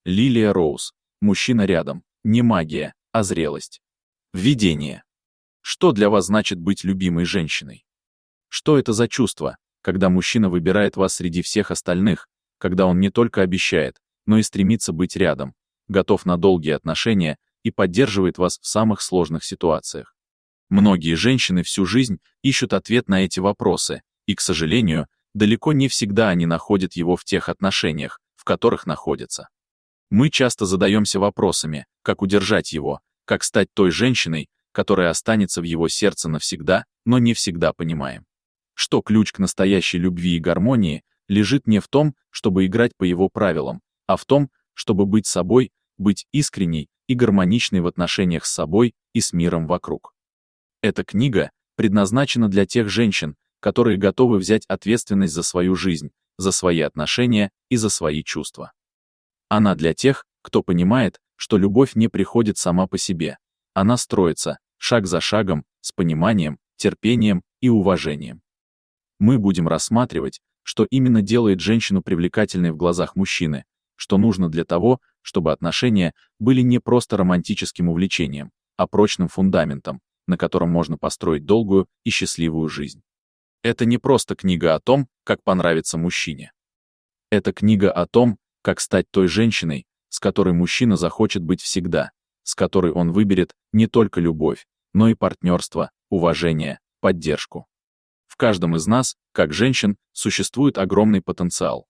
Лилия Роуз. Мужчина рядом. Не магия, а зрелость. Введение. Что для вас значит быть любимой женщиной? Что это за чувство, когда мужчина выбирает вас среди всех остальных, когда он не только обещает, но и стремится быть рядом, готов на долгие отношения и поддерживает вас в самых сложных ситуациях? Многие женщины всю жизнь ищут ответ на эти вопросы, и, к сожалению, далеко не всегда они находят его в тех отношениях, в которых находятся. Мы часто задаемся вопросами, как удержать его, как стать той женщиной, которая останется в его сердце навсегда, но не всегда понимаем, что ключ к настоящей любви и гармонии лежит не в том, чтобы играть по его правилам, а в том, чтобы быть собой, быть искренней и гармоничной в отношениях с собой и с миром вокруг. Эта книга предназначена для тех женщин, которые готовы взять ответственность за свою жизнь, за свои отношения и за свои чувства. Она для тех, кто понимает, что любовь не приходит сама по себе. Она строится, шаг за шагом, с пониманием, терпением и уважением. Мы будем рассматривать, что именно делает женщину привлекательной в глазах мужчины, что нужно для того, чтобы отношения были не просто романтическим увлечением, а прочным фундаментом, на котором можно построить долгую и счастливую жизнь. Это не просто книга о том, как понравиться мужчине. Это книга о том, как стать той женщиной, с которой мужчина захочет быть всегда, с которой он выберет не только любовь, но и партнерство, уважение, поддержку. В каждом из нас, как женщин, существует огромный потенциал.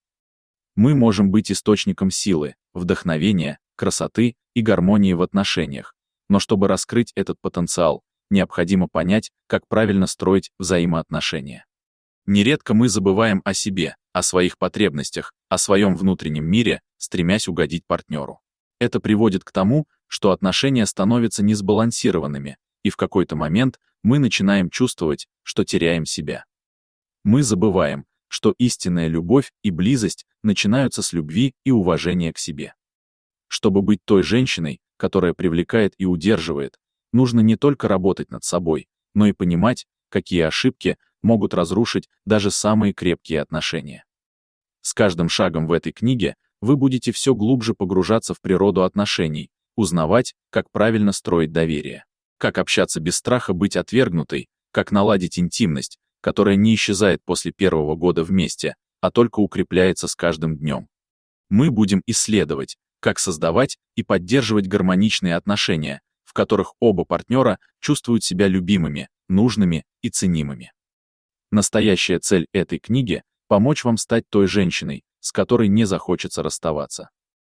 Мы можем быть источником силы, вдохновения, красоты и гармонии в отношениях, но чтобы раскрыть этот потенциал, необходимо понять, как правильно строить взаимоотношения. Нередко мы забываем о себе, о своих потребностях, о своем внутреннем мире, стремясь угодить партнеру. Это приводит к тому, что отношения становятся несбалансированными, и в какой-то момент мы начинаем чувствовать, что теряем себя. Мы забываем, что истинная любовь и близость начинаются с любви и уважения к себе. Чтобы быть той женщиной, которая привлекает и удерживает, нужно не только работать над собой, но и понимать, какие ошибки могут разрушить даже самые крепкие отношения. С каждым шагом в этой книге вы будете все глубже погружаться в природу отношений, узнавать, как правильно строить доверие, как общаться без страха быть отвергнутой, как наладить интимность, которая не исчезает после первого года вместе, а только укрепляется с каждым днем. Мы будем исследовать, как создавать и поддерживать гармоничные отношения, в которых оба партнера чувствуют себя любимыми, нужными и ценимыми. Настоящая цель этой книги — помочь вам стать той женщиной, с которой не захочется расставаться.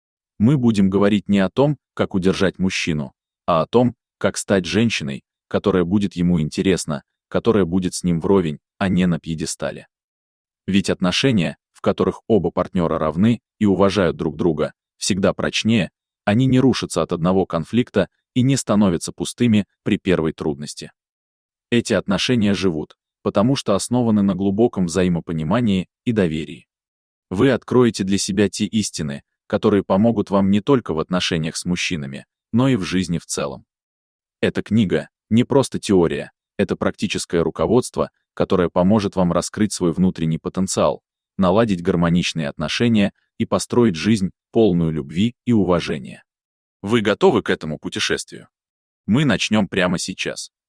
Мы будем говорить не о том, как удержать мужчину, а о том, как стать женщиной, которая будет ему интересна, которая будет с ним вровень, а не на пьедестале. Ведь отношения, в которых оба партнера равны и уважают друг друга, всегда прочнее, они не рушатся от одного конфликта и не становятся пустыми при первой трудности. Эти отношения живут, потому что основаны на глубоком взаимопонимании и доверии. Вы откроете для себя те истины, которые помогут вам не только в отношениях с мужчинами, но и в жизни в целом. Эта книга — не просто теория, это практическое руководство, которое поможет вам раскрыть свой внутренний потенциал, наладить гармоничные отношения и построить жизнь, полную любви и уважения. Вы готовы к этому путешествию? Мы начнем прямо сейчас.